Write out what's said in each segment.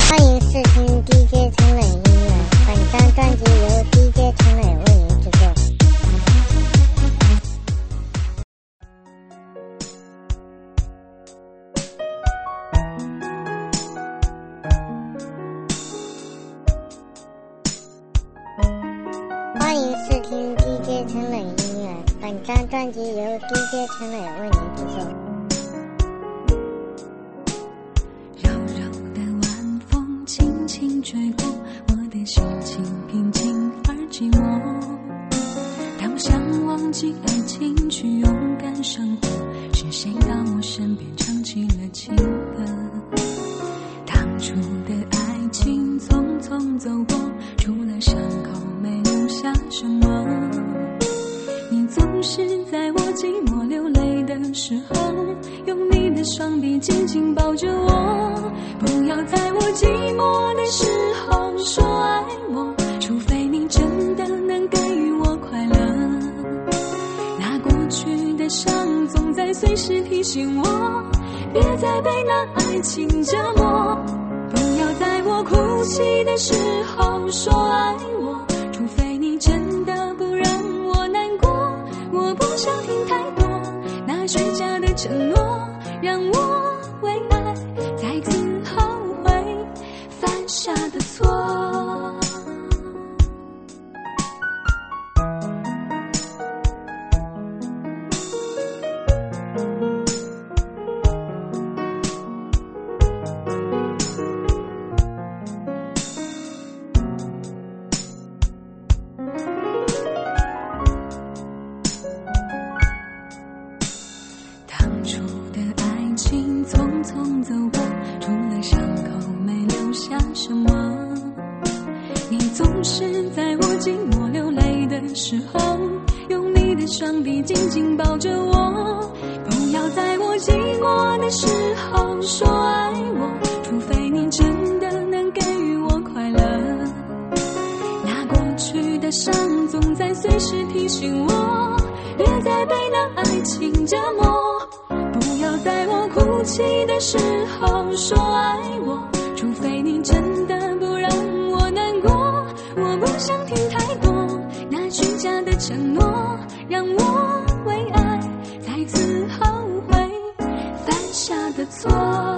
欢迎试听 DJ 陈磊音乐，本张专辑由 DJ 陈磊为您制作。欢迎试听 DJ 陈磊音乐，本张专辑由 DJ 陈磊为您制作。 吹过我的心情，平静而寂寞。当我想忘记爱情，去勇敢生活，是谁到我身边唱起了情歌？当初的爱情匆匆走过，除了伤口没留下什么。你总是在我寂寞流泪的时候，用你的双臂紧紧抱着我。不要在我寂寞的时候说爱我，除非你真的能给予我快乐。那过去的伤总在随时提醒我，别再被那爱情折磨。不要在我哭泣的时候说爱我，除非你真的不让我难过。我不想听太多那虚假的承诺，让我为爱再次后悔犯下的错。当初的爱情匆匆走过，除了伤口没留下什么。你总是在我寂寞流泪的时候，用你的双臂紧紧抱着我。不要在我寂寞的时候说爱我，除非你真的能给予我快乐。那过去的伤总在随时提醒我，别再被那爱情折磨。不要在我哭泣的时候说爱我，除非你真的不让我难过。我不想听太多那虚假的承诺，让我为爱再次后悔犯下的错。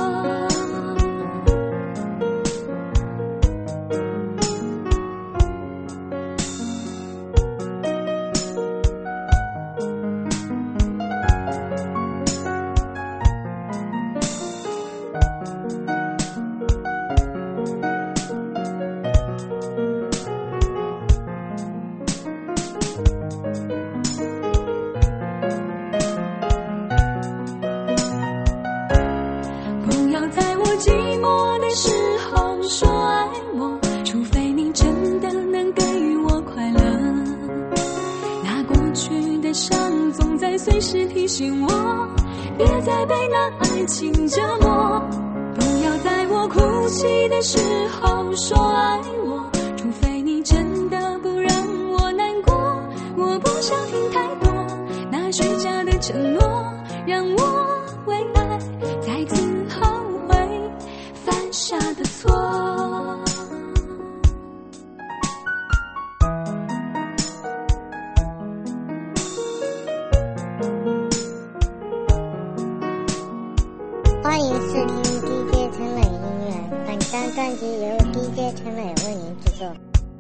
不要在我寂寞的时候说爱我，除非你真的能给予我快乐。那过去的伤总在随时提醒我，别再被那爱情折磨。不要在我哭泣的时候说爱我，除非你真的不让我难过。我不想听太多那虚假的承诺，让我为爱再次后悔犯下的错。 欢迎试听 DJ 陈磊音乐，本张专辑由 DJ 陈磊为您制作。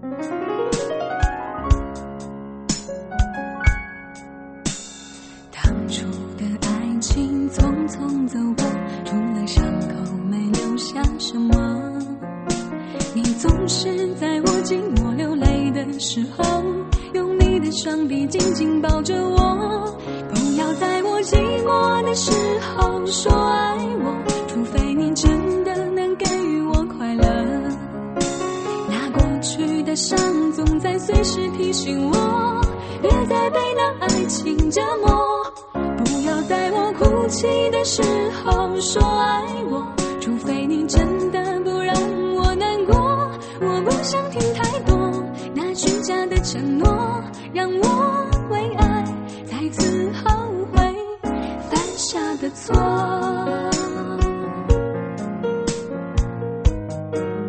当初的爱情匆匆走过，除了伤口没留下什么。你总是在我寂寞流泪的时候，用你的双臂紧紧抱着我。不要在我寂寞的时候说爱我，除非你真的能给予我快乐。那过去的伤总在随时提醒我，别再被那爱情折磨。不要在我哭泣的时候说爱我，除非你真的不让我难过。我不想听太多那虚假的承诺，让我为爱再次后悔犯下的错。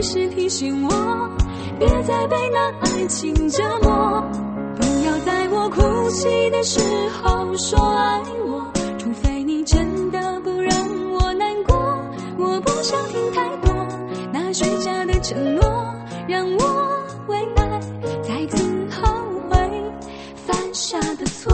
时提醒我，别再被那爱情折磨。不要在我哭泣的时候说爱我，除非你真的不让我难过。我不想听太多那虚假的承诺，让我为爱再次后悔犯下的错。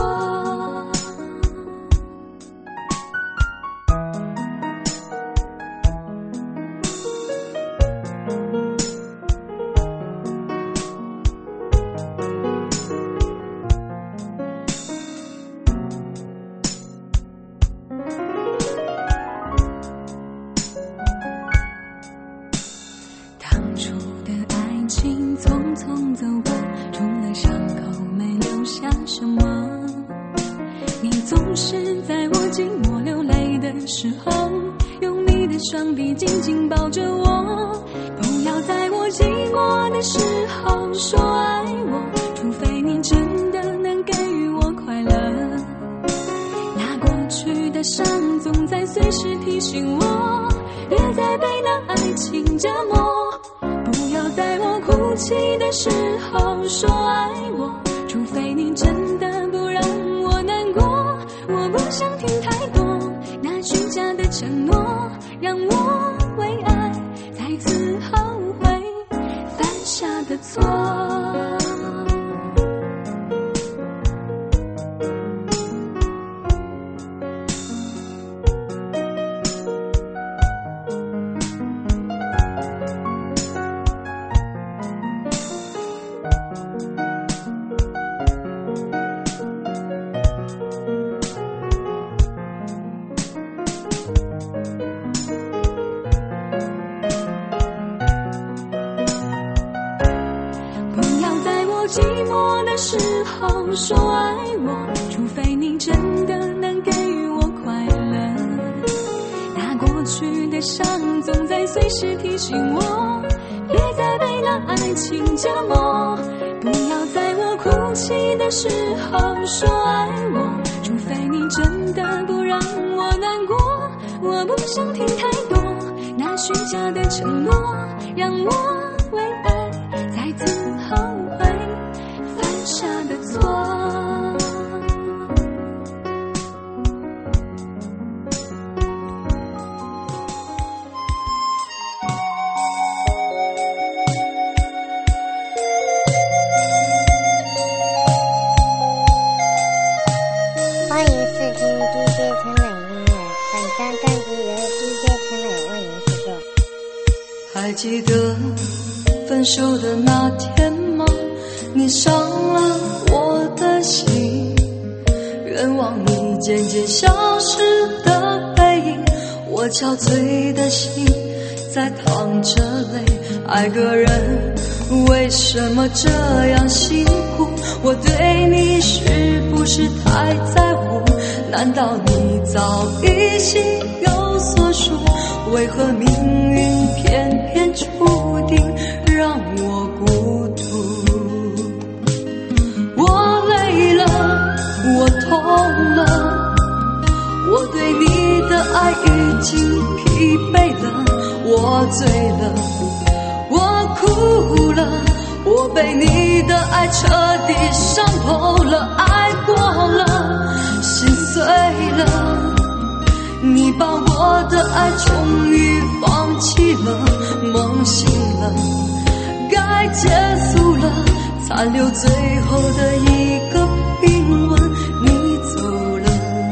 匆匆走过，除了伤口没留下什么。你总是在我寂寞流泪的时候，用你的双臂紧紧抱着我。不要在我寂寞的时候说爱我，除非你真的能给予我快乐。那过去的伤总在随时提醒我，别再被那爱情折磨。不要在我哭泣的时候说爱我，除非你真的不让我难过。我不想听太多那虚假的承诺，让我为爱再次后悔犯下的错。寂寞的时候说爱我，除非你真的能给予我快乐。那过去的伤总在随时提醒我，别再被那爱情折磨。不要在我哭泣的时候说爱我，除非你真的不让我难过。我不想听太多那虚假的承诺，让我为爱再次后悔犯下的错。 欢迎试听 DJ 陈磊音乐，本张专辑由 DJ 陈磊为您制作。 还记得分手的那天吗？你伤了我的心，愿望你渐渐消失的背影，我憔悴的心在淌着泪。爱个人为什么这样辛苦？我对你是不是太在乎？难道你早已心有所属？为何命运偏偏注定让我孤独？我累了，我痛了，我对你的爱已经疲惫了，我醉了，我哭了，我被你的爱彻底伤透了，爱过了，心碎了，你把我的爱终于放弃了，梦醒了，该结束了，残留最后的一个冰吻，你走了。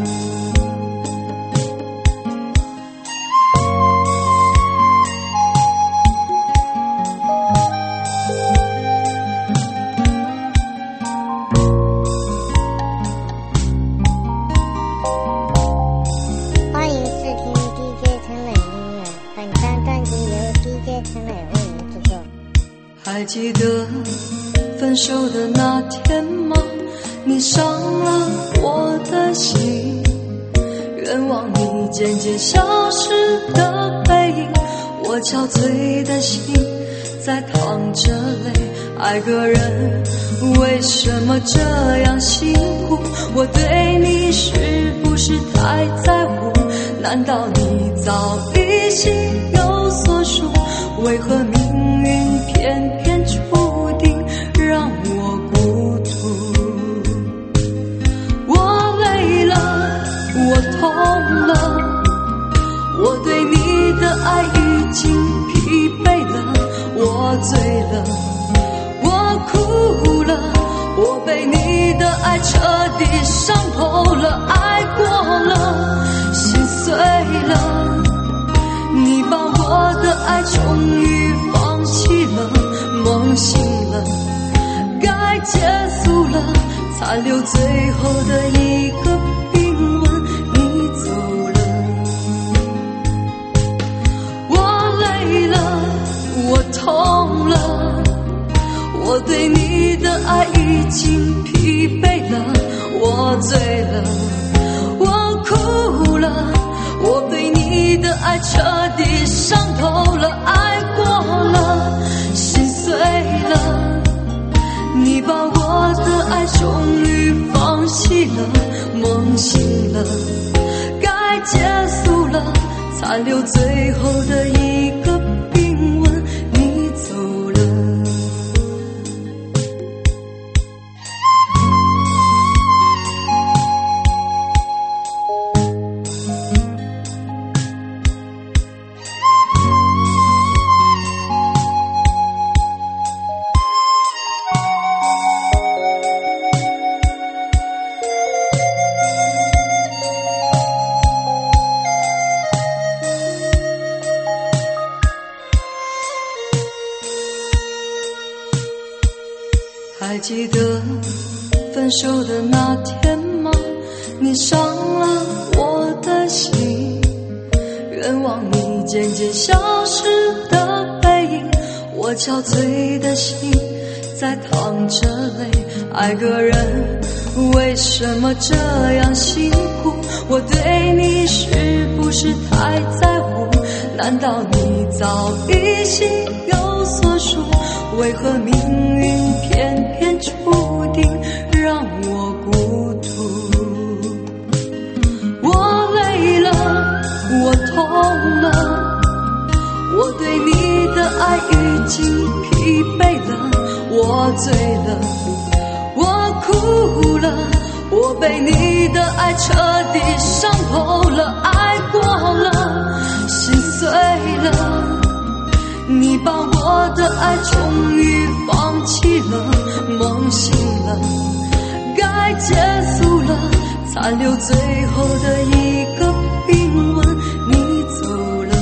欢迎试听 DJ 陈磊音乐，本张专辑由 DJ 陈磊为您制作。 还记得分手的那天吗？你伤了我的心，愿望你渐渐消失的背影，我憔悴的心在淌着泪。爱个人为什么这样辛苦？我对你是不是太在乎？难道你早已心有所属？为何命我被你的爱彻底伤透了，爱过了，心碎了，你把我的爱终于放弃了，梦醒了，该结束了，残留最后的一个冰吻，你走了，我累了，我痛了，我对你的爱已经疲惫了，我醉了，我哭了，我对你的爱彻底伤透了，爱过了，心碎了，你把我的爱终于放弃了，梦醒了，该结束了，残留最后的一个冰吻，你走了。还记得分手的那天吗？你伤了我的心，愿望你渐渐消失的背影，我憔悴的心在淌着泪，爱个人为什么这样辛苦？我对你是不是太在乎？难道你早已心有所属？为何命运偏偏注定让我孤独？我累了，我痛了，我对你的爱已经疲惫了，我醉了，我哭了，我被你的爱彻底伤透了，爱过了，心碎了，你把我的爱终于放弃了，梦醒了，该结束了，残留最后的一个冰吻，你走了。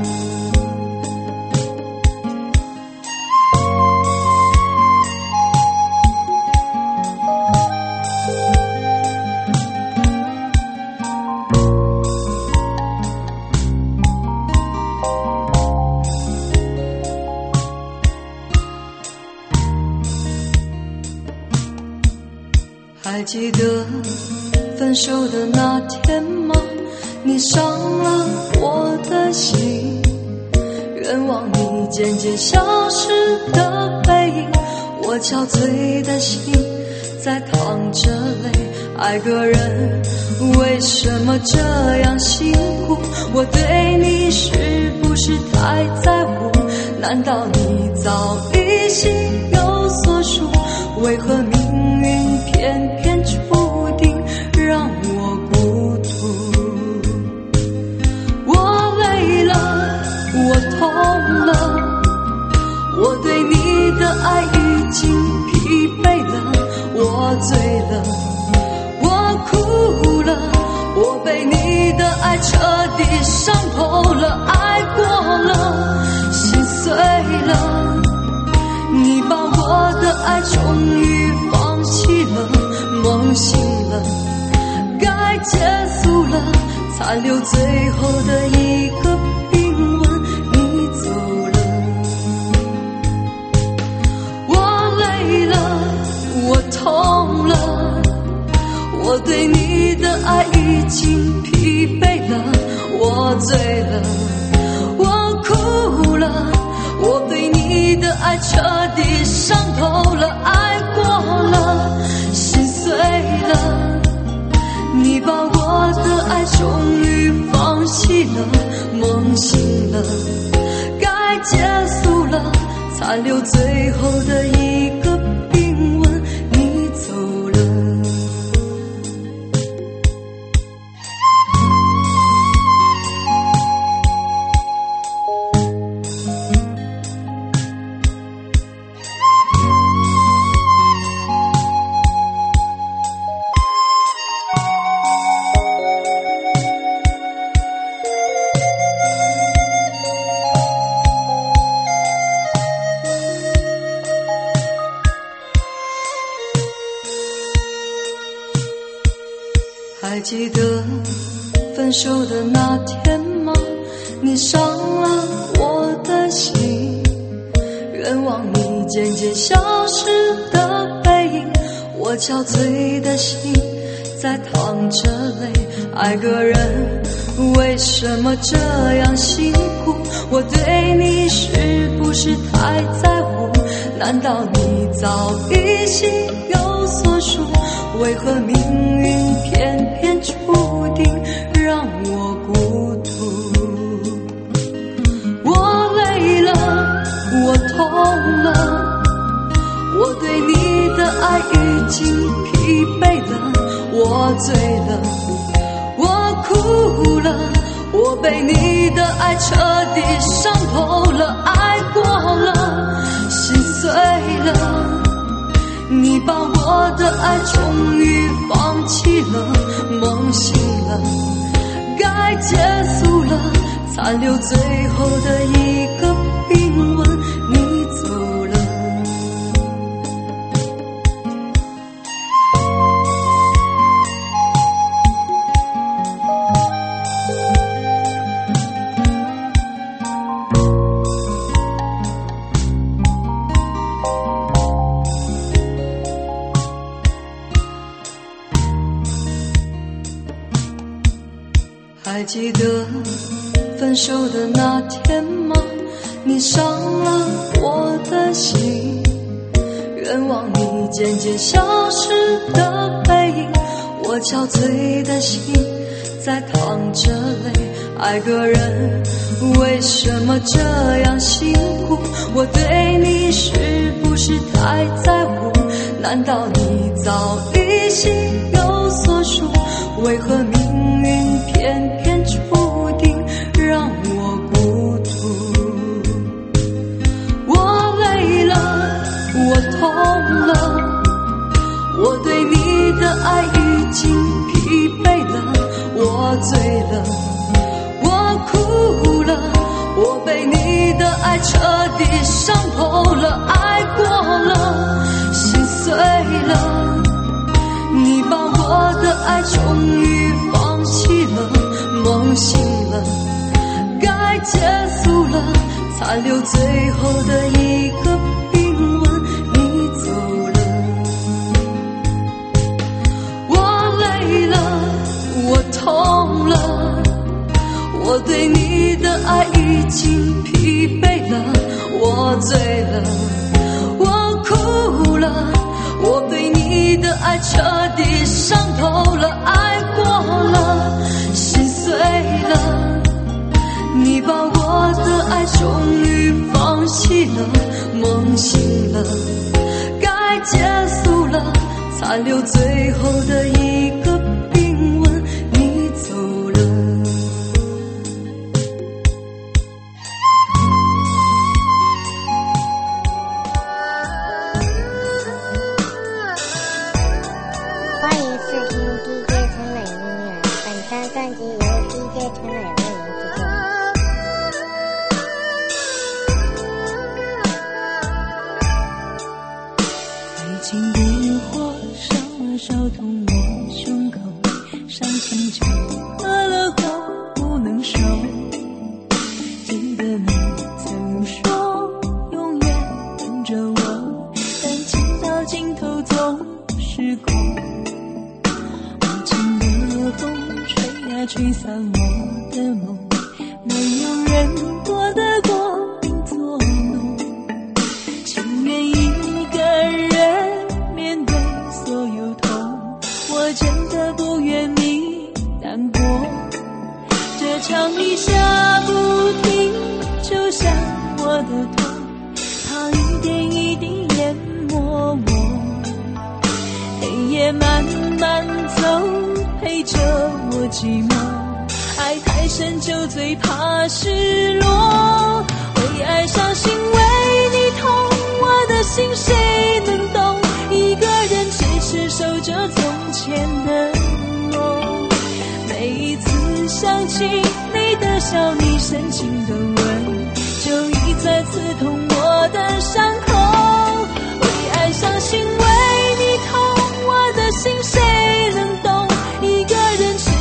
还记得分手的那天吗？你伤了我的心，愿望你渐渐消失的背影，我憔悴的心在淌着泪，爱个人为什么这样辛苦？我对你是不是太在乎？难道你早已心有所属？为何命运偏偏注定让我孤独？我累了，我痛了，我对你的爱已经疲惫了，我醉了，我哭了，我被你的爱彻底伤透了，爱过了，心碎了，你把我的爱终于放弃了，梦醒了，该结束了，残留最后的一个冰吻，你走了。我累了，我痛了，我对你的爱已经疲惫了，我醉了，我哭了，我对你的爱彻底伤透了，爱过了，心碎了，你把我的爱终于放弃了，梦醒了，该结束了，残留最后的一个冰吻，你走了。 记得分手的那天吗？你伤了我的心，愿望你渐渐消失的背影，我憔悴的心在淌着泪。爱个人为什么这样辛苦？我对你是不是太在乎？难道你早已心有所属？为何命运偏偏注定让我孤独？我累了，我痛了，我对你的爱已经疲惫了，我醉了，我哭了，我被你的爱彻底伤透了，爱过了，心碎了，你把我的爱终于放弃了，梦醒了，该结束了，残留最后的一个冰吻，你走了。还记得分手的那天吗？你伤了我的心，愿望你渐渐消失的背影，我憔悴的心在淌着泪。爱个人为什么这样辛苦？我对你是不是太在乎？难道你早已心有所属？为何命运偏偏注定让我孤独？我累了，我痛了，我对你的爱已经疲惫了，我醉了，我哭了，我被你的爱彻底伤透了，爱过了，心碎了，你把我的爱终于放弃了，梦醒了，该结束了，残留最后的一个冰吻，你走了。我累了，我痛了，我对你的爱已经疲惫了，我醉了，我哭了，我被你的爱彻底伤透了，爱过了，心碎了，你把我的爱终于放弃了，梦醒了，该结束了，残留最后的一个冰吻，你走了。 欢迎试听 DJ 陈磊音乐，本张专辑由 DJ 陈磊为您制作。 最近的火烧啊烧痛我胸口，伤心酒喝了后不能收。记得你曾说永远跟着我，但情到尽头总是空。无情的风吹啊吹散我的梦，没有人躲得过并作弄，情愿一个人面对所有痛，我真的不愿你难过。这场雨下不停，就像我的痛，它一点一滴淹没我。黑夜慢慢走，陪着我寂寞，爱太深就最怕失落。为爱伤心，为你痛，我的心谁能懂？一个人痴痴守着从前的梦，每一次想起你的笑，你深情的吻，就一再刺痛我的伤口。为爱伤心，为你痛，我的心谁能懂？一个人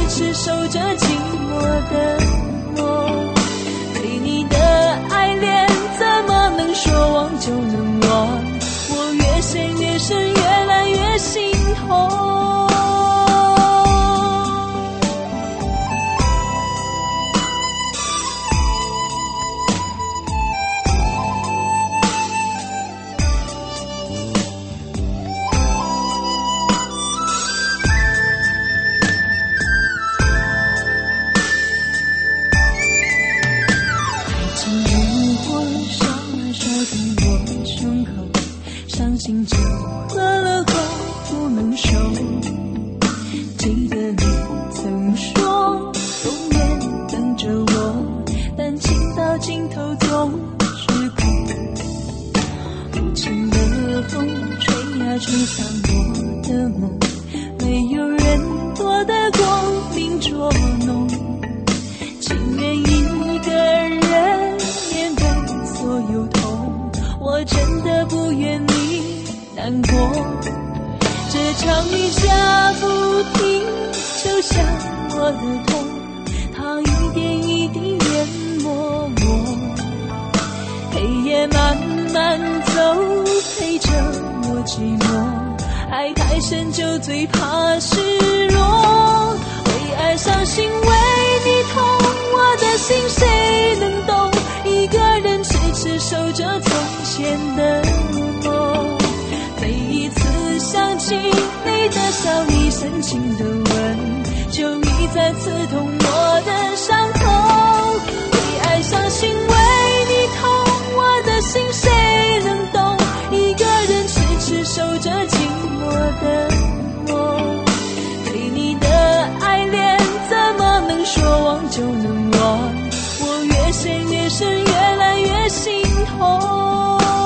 吹散我的梦，没有人躲得过明捉弄，情愿一个人面对所有痛，我真的不愿你难过。这场雨下不停，就像我的痛，它一点一滴淹没我。黑夜慢慢走，陪着我寂寞，爱太深就最怕失落。为爱伤心，为你痛，我的心谁能懂？一个人痴痴守着从前的梦，每一次想起你的笑，你深情的吻，就一再刺痛我的伤口。为爱伤心，为你痛，我的心谁能懂？一个人痴痴守着寂寞的梦，对你的爱恋怎么能说忘就能忘？我越陷越深，越来越心痛。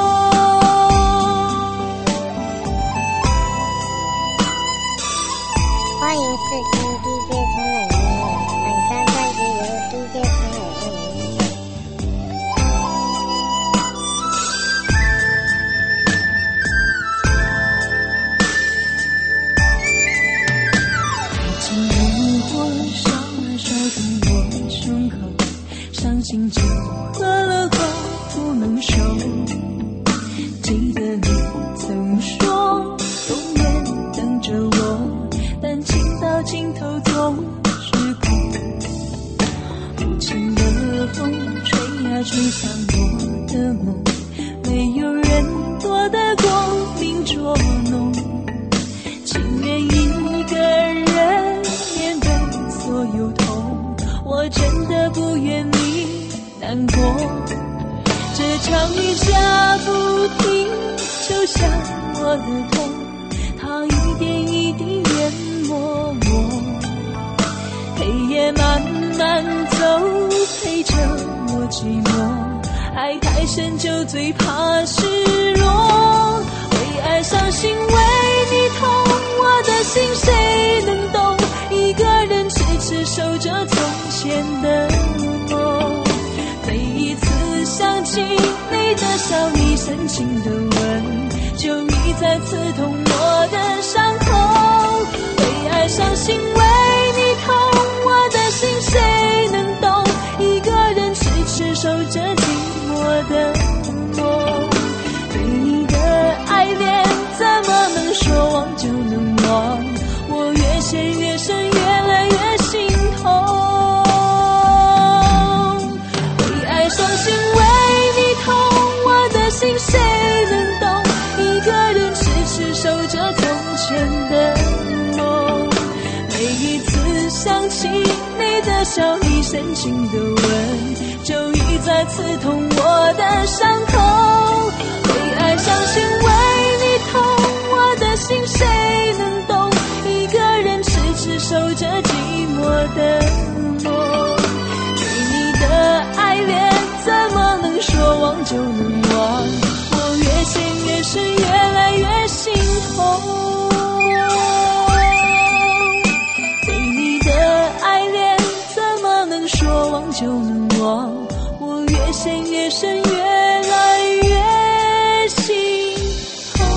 欢迎试听 DJ 陈磊音乐，本张专辑由 DJ 陈磊为您演唱。 爱情如火烧啊烧痛我的胸口，伤心就喝了口不能收。记得你曾说永远等着我，但情到尽头总是空。无情的风吹啊吹散我的梦，没有人躲得过明捉弄，情愿一个人面对所有痛，我真的不愿你难过。这场雨下不停，就像我的痛，它一点一滴淹没我。黑夜慢慢走，陪着我寂寞，爱太深就最怕失落。为爱伤心，为你痛，我的心谁能懂？一个人痴痴守着从前的梦，每一次想起你的笑，你深情的吻，就一再刺痛我的伤口。为爱伤心，为你痛，我的心谁能懂？一个人痴痴守着寂寞的梦，对你的爱恋怎么能说忘就能忘？我越陷越深，越来越心痛。为爱伤心，为你痛，我的心谁能懂？一个人痴痴守着从前的梦，每一次想起你的笑，你深情的吻，就一再刺痛我的伤口。为爱伤心，为你痛，我的心谁能懂？一个人痴痴守着寂寞的梦，对你的爱恋怎么能说忘就能忘？我越陷越深，越来越心痛。对你的爱恋怎么能说忘就能忘？我越陷越深，越来越心痛。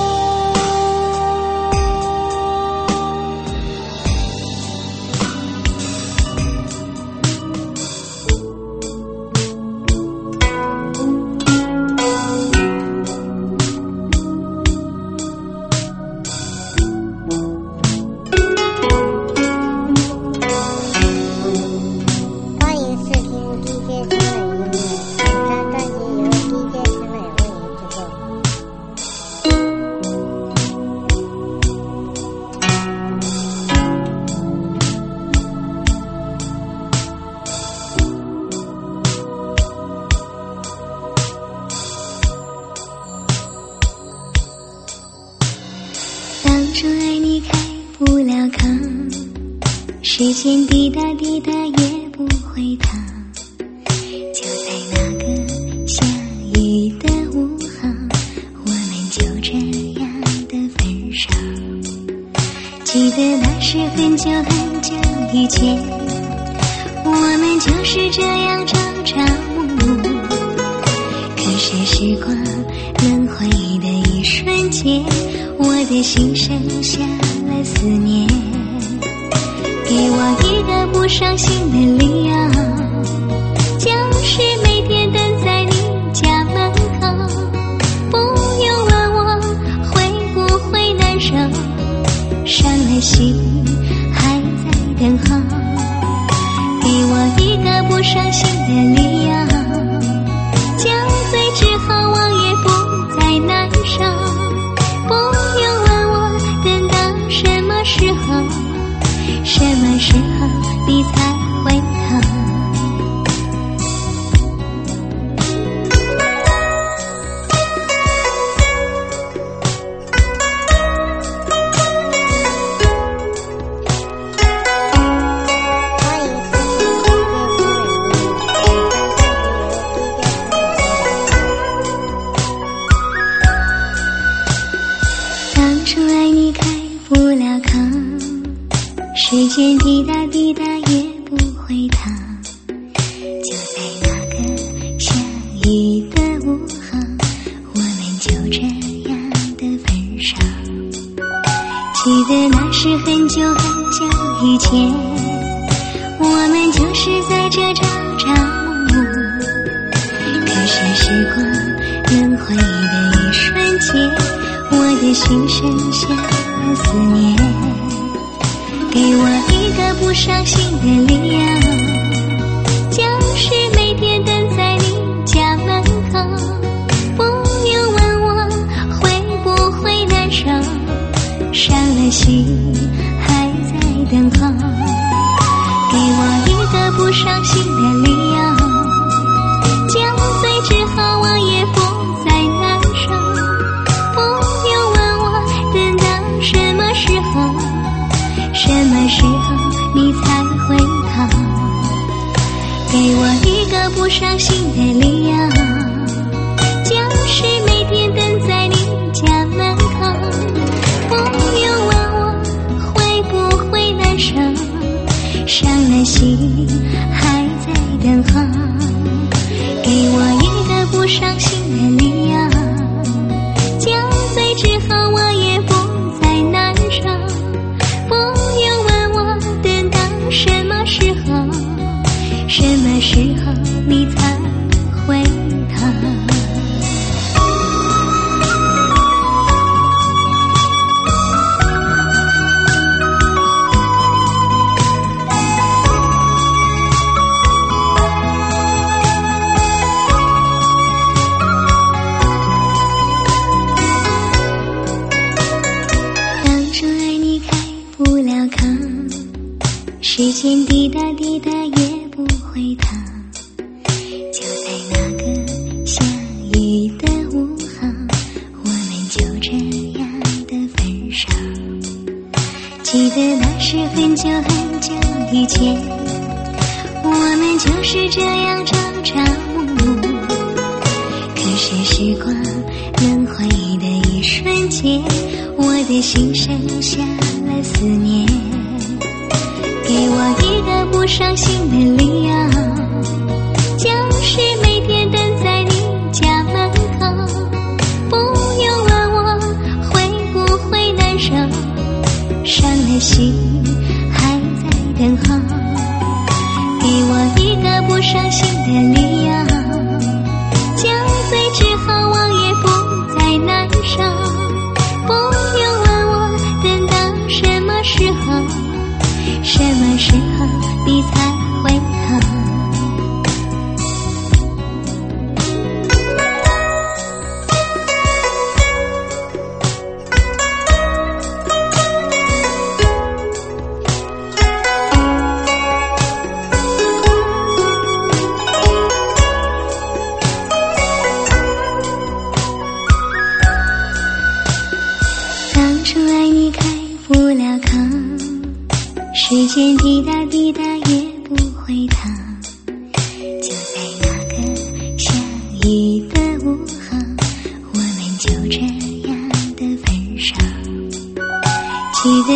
欢迎试听 DJ 陈磊音乐，本张专辑由 DJ 陈磊为您制作。 当初爱你开不了口，时间滴答滴答也不回头，就在那个下雨的午后，我们就这样的久很久以前，我们就是这样朝朝暮暮。可是时光轮回的一瞬间，我的心剩下了思念。给我一个不伤心的理由，就是每天等在你家门口。不用问我会不会难受，伤了心还在等候。给我一个不伤心的理由，酒醉之后我也不再难受。不用问我等到什么时候，什么时候你才回头。时间滴答滴答也不回头，就在那个相遇的午后，我们就这样的分手。记得那是很久很久以前，我们就是在这朝朝暮暮。可是时光轮回的一瞬间，我的心剩下了思念。给我一个不伤心的理由，就是每天等在你家门口。不用问我会不会难受，伤了心还在等候。给我一个不伤心的理由，酒醉之后我也不再难受。不用问我等到什么时候，什么时候你才回头。给我一个不伤心的理由，就是每天等在你家门口。不用问我会不会难受，伤了心还在等候。给我一个不伤心的理由，酒醉之后我也不再难受。不用问我等到什么时候，什么时候你才回头。当初爱你开不了口，时间滴答滴答也不回头。就在那个相遇的午后，我们就这样的分手。记得那是很久很久以前，我们就是这样朝朝暮暮。可是时光轮回的一瞬间，我的心剩下了思念。给我一个不伤心的理由，就是每天等在你家门口。不用问我会不会难受，伤了心还在等候。给我一个不伤心的理由，酒醉之后我也不再难受。不用问我等到什么时候，什么时候你才回头。当初爱你开不了口，时间滴答滴答也不回头。就在那个相遇的午后，我们就这样的分手。记得那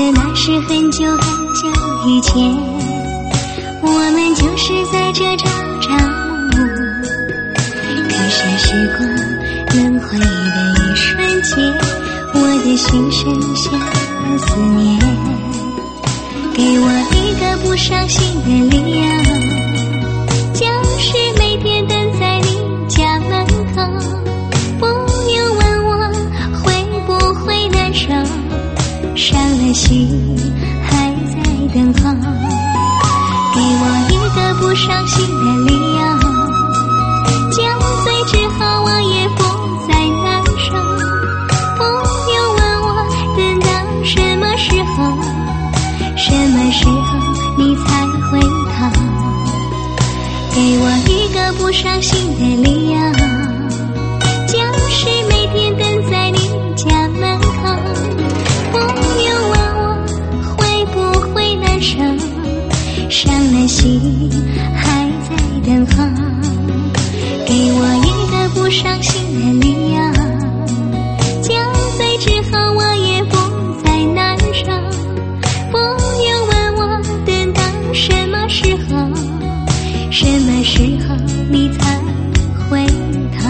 是很久很久以前，我们就是在这朝朝暮暮，可是时光轮回的一瞬间，我的心剩下思念，给我一个不伤心的理由，就是每天等在你家门口，不用问我会不会难受，伤了心还在等候，给我一个不伤心的理由，酒醉之后我也不再难受，不用问我等到什么时候，什么时候你才回头，给我一个不伤心的理由，就是每天等在你家门口，不用问我会不会难受，伤了心还在等候，给我一个不伤心的理由，酒醉之后我也不再难受，不用问我等到什么时候，什么时候你才回头。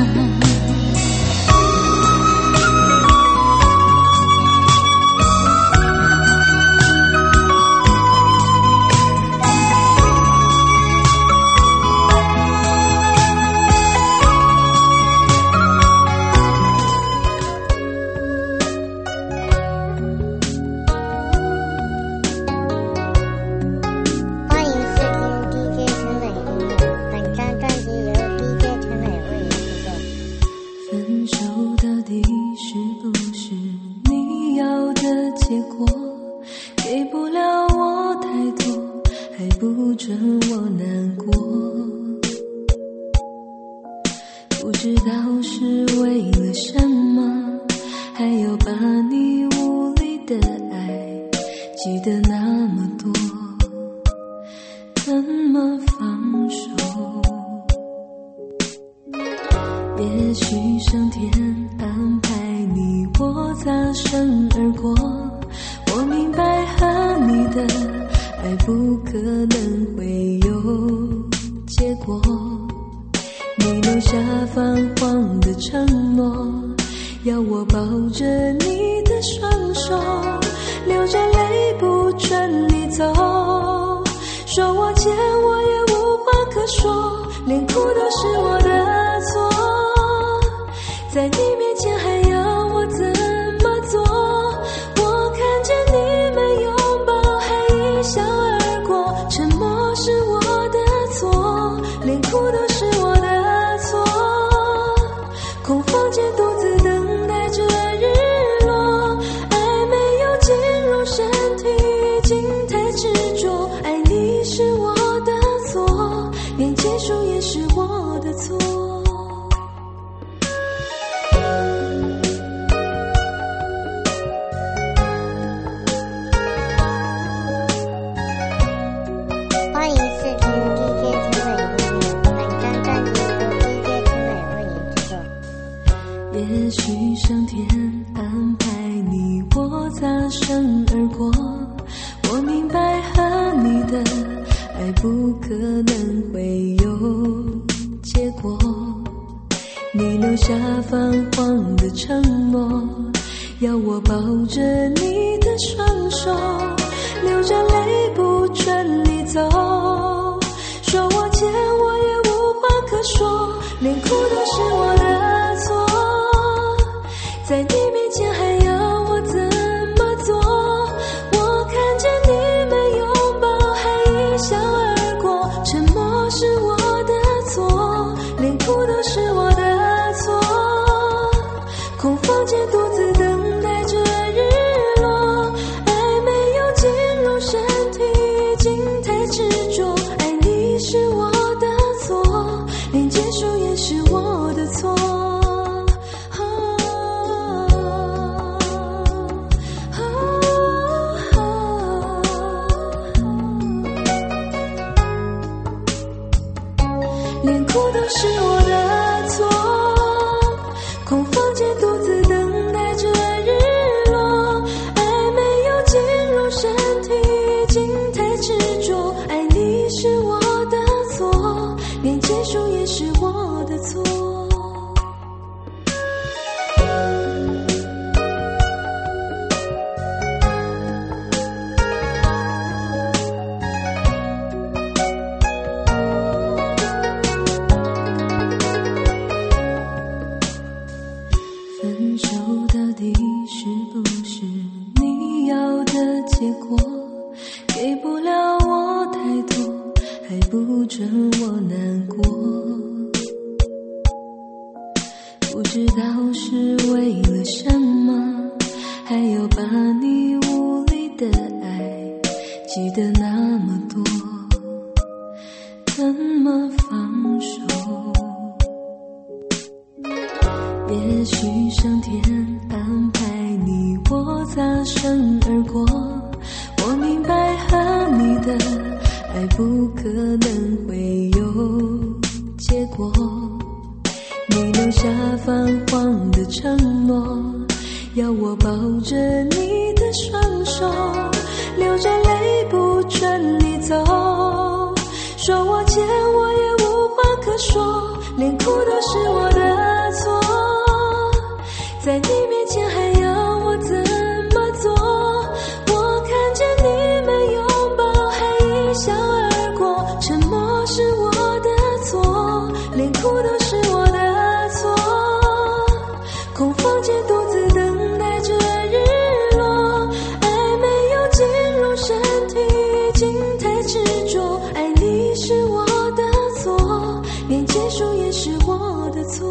欢迎收听 DJ 陈磊音乐，本张专辑由 DJ 陈磊为您制作。 分手到底是不是你要的结果？给不了我太多，还不准我难过。不知道是为了什么，还要把你无理的爱记得那么多，怎么放手？也许上天安排你我擦身而过，我明白和你的爱不可能会有结果，你留下泛黄的承诺，要我抱着你的双手，流着泪不准你走，说我欠我也无话可说，连哭都是我的错，在你面前还要我怎么做？我看见你们拥抱还一笑而过，沉默是我的错，连哭都是我的错，空房间独自等待着日落，爱没有进入身体，已经太执着，爱你是我的错，连结束也是我的错。 欢迎收听 DJ 陈磊音乐，本张专辑由 DJ 陈磊为您制作。 也许上天安排你我擦身而过，我明白和你的爱不可能会有结果，你留下泛黄的承诺，要我抱着你的双手，流着泪不准你走，说我欠我也无话可说，连哭都是我的错，在你面前还要我怎么做？我看见你们拥抱还一笑而过，沉默是我的错，连哭都是我的错，空房间独自等待着日落，爱没有进入身体，已经太执着，爱你是我的错，连结束也是我的错。连哭都是我的错，空房间独自等待着日落，爱没有进入身不准我难过，不知道是为了什么，还要把你无理的爱记得那么多，怎么放手？也许上天安排你我擦身而过，我明白和你的爱不可能会有结果，你留下泛黄的承诺，要我抱着你的双手，流着泪不准你走，说我欠我也无话可说，连哭都是我的错，在你面前还要我怎么做？我看见你们拥抱还一笑而过，沉默是我的错，连哭都是我的错，空房间独自等待着日落，爱没有进入身体，竟太执着，爱你是我的错，连结束也是我的错。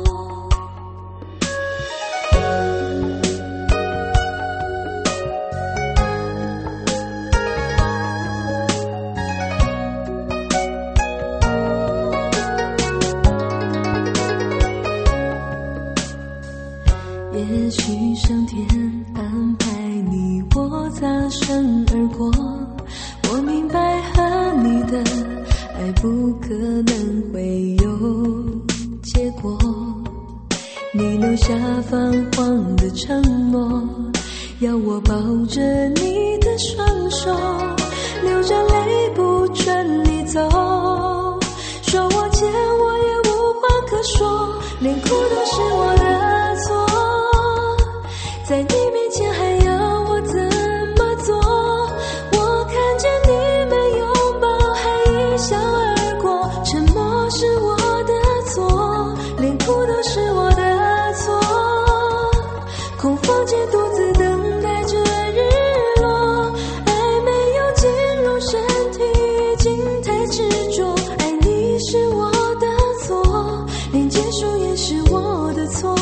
也许上天安排你我擦身而过，我明白和你的爱不可能会有结果，你留下泛黄的承诺，要我抱着你的双手，流着泪不准你走，说我欠我也无话可说，连哭都是我的错，在你面前还要我怎么做？我看见你们拥抱还一笑而过，沉默是我的错，连哭都是我的错，空房间独自等待着日落，爱没有进入身体，竟太执着，爱你是我的错，连结束也是我的错。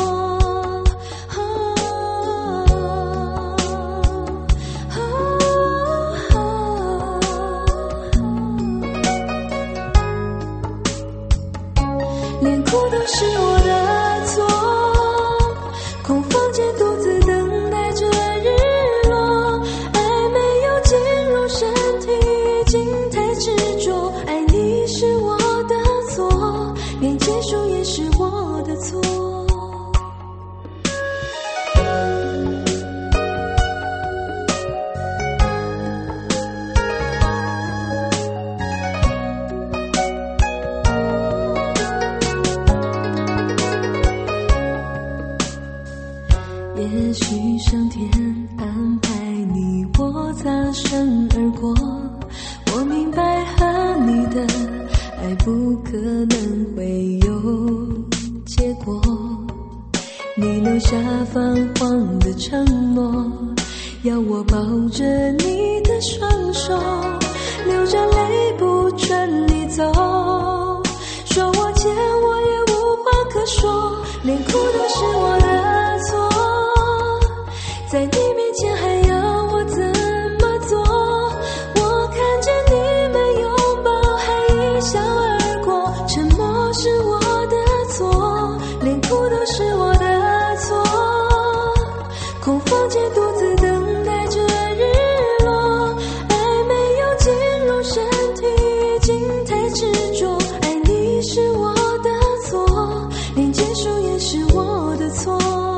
连哭都是我的错，空房间独自等待着日落，爱没有进入身体，竟太执着，爱你是我的错，连结束也是我的错。也许上天安排你我擦身而过，我明白和你的爱不可能会有结果，你留下泛黄的承诺，要我抱着你的双手，流着泪不准你走，说我欠我也无话可说，连哭都是我的错，在你面前还要我怎么做？我看见你们拥抱还一笑而过，沉默是我的错，连哭都是我的错，空房间独自等待着日落，爱没有进入身体，竟太执着，爱你是我的错，连结束也是我的错。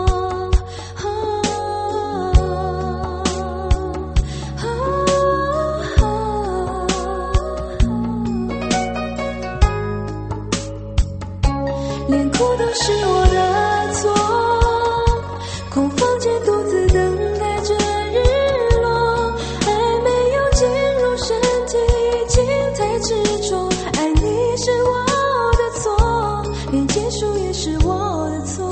连哭都是我的错，空房间独自等待着日落，爱没有进入身体，竟太执着，爱你是我的错，连结束也是我的错。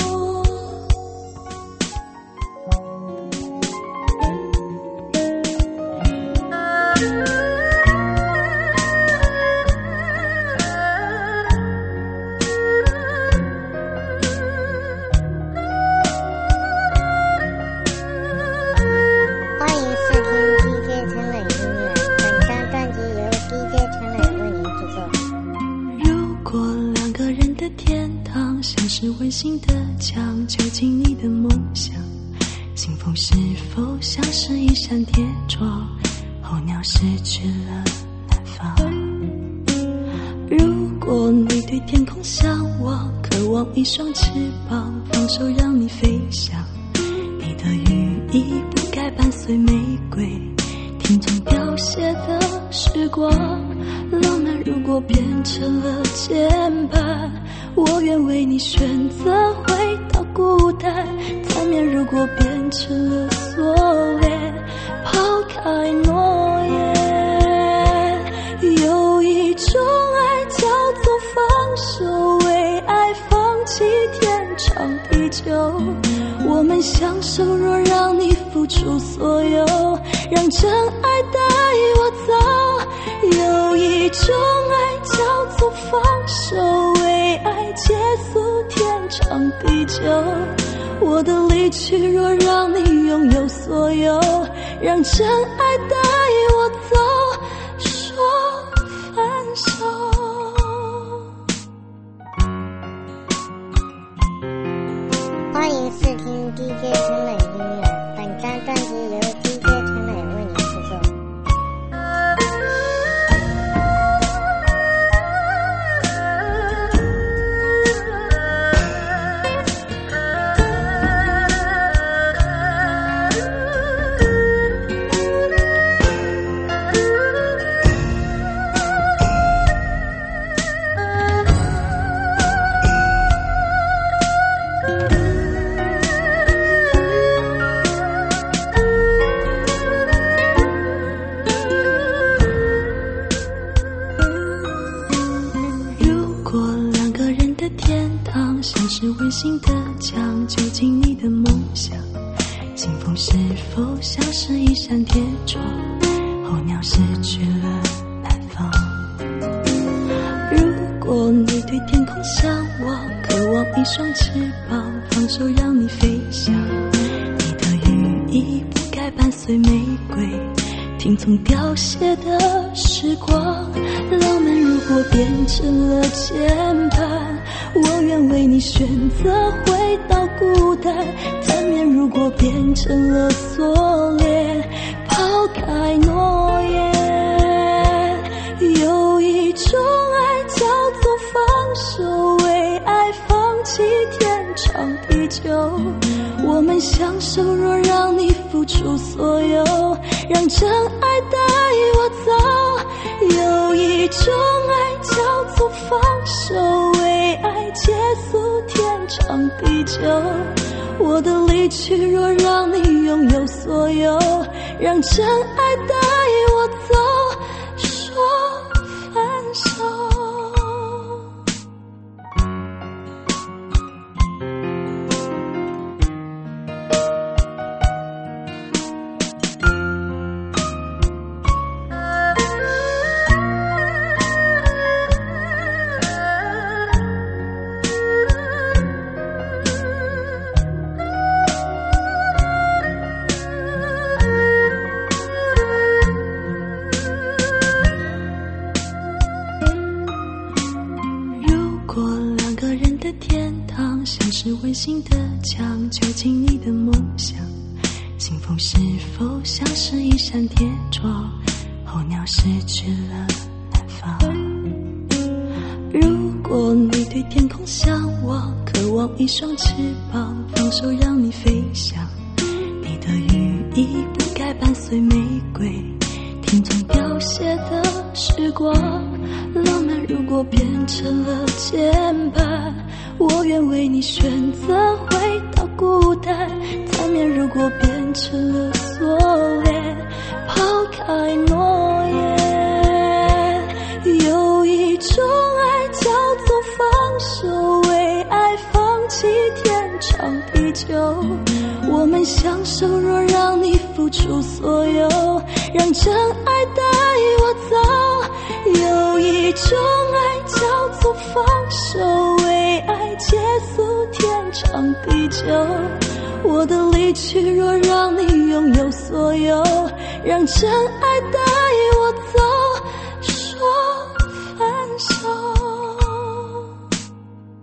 的天堂，像是温馨的墙，囚禁你的梦想。幸福是否像是一扇铁窗，候鸟失去了南方。如果你对天空向往，渴望一双翅膀，放手让你飞翔。你的羽翼不该伴随玫瑰，听从凋谢的时光。浪漫如果变成了牵绊，我愿为你选择回到孤单。缠绵如果变成了锁链，抛开诺言。有一种爱叫做放手，为爱放弃天长地久。我们相守，若让你付出所有，让真爱带我走。有一种爱叫做放手，为爱结束天长地久。我的离去，若让你拥有所有，让真爱带我走，说分手。 欢迎试听 DJ 陈磊音乐，本张专辑由 DJ 陈磊为你制作。 温馨的墙，囚禁你的梦想。幸福是否像是一扇铁窗，候鸟失去了南方。如果你对天空向往，渴望一双翅膀，放手让你飞翔。你的羽翼不该伴随玫瑰，听从凋谢的时光。浪漫如果变成了牵绊，我愿为你选择回到孤单。缠绵如果变成了锁链，抛开诺言。有一种爱叫做放手，为爱放弃天长地久。我们相守，若让你付出所有，让真爱带我走。有一种爱叫做放手，为爱结束天长地久。我的离去，若让你拥有所有，让真爱带我走，说分手。是温馨的墙，囚禁你的梦想。幸福是否像是一扇铁窗，候鸟失去了南方。如果你对天空向往，渴望一双翅膀，放手让你飞翔。你的羽翼不该伴随玫瑰，听从凋谢的时光。浪漫如果变成了牵绊，我愿为你选择回到孤单。缠绵如果变成了锁链，抛开诺言。有一种爱叫做放手，为爱放弃天长地久。我们相守，若让你付出所有，让真爱带我走。有一种爱叫做放手，为爱结束天长地久。我的离去，若让你拥有所有，让真爱带我走，说分手。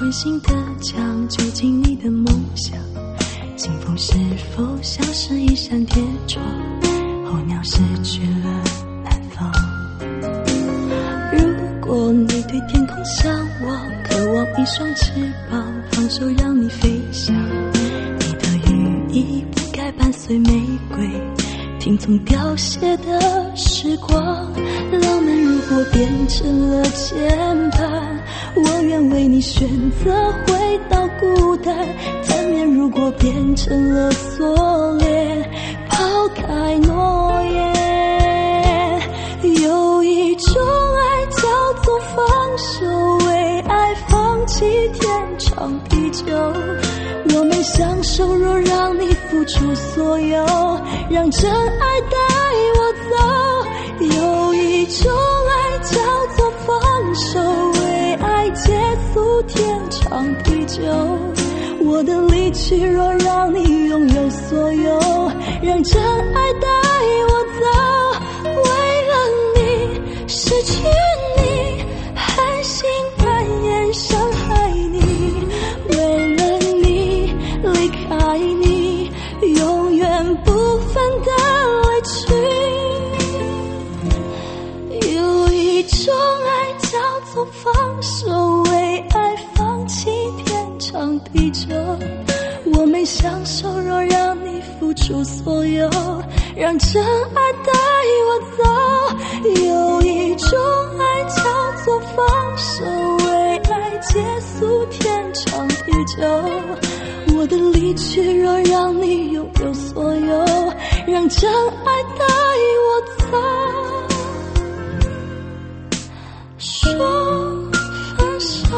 痴心的讲，究竟你的梦想，清风是否消失一扇铁窗，候鸟失去了南方。如果你对天空向往，渴望一双翅膀，放手让你飞翔，你的羽翼不该伴随玫瑰，听从凋谢的时光。浪漫如果变成了牵绊，我愿为你选择回到孤单。缠绵如果变成了锁链，抛开诺言。有一种爱叫做放手，为爱放弃天长地久。我们相守，若让你付出所有，让真爱带我走。有一种爱叫做放手，为爱结束天长地久。我的离去，若让你拥有所有，让真爱带我走。为了你，失去你，狠心扮演伤害你。为了你，离开你，永远不分的委屈。有一种爱叫做放手，为爱放弃天长地久。我们相守，若让你付出所有，让真爱带我走。有一种爱叫做放手，为爱结束天长地久。我的离去，若让你拥有所有，让真爱带我走。说分手。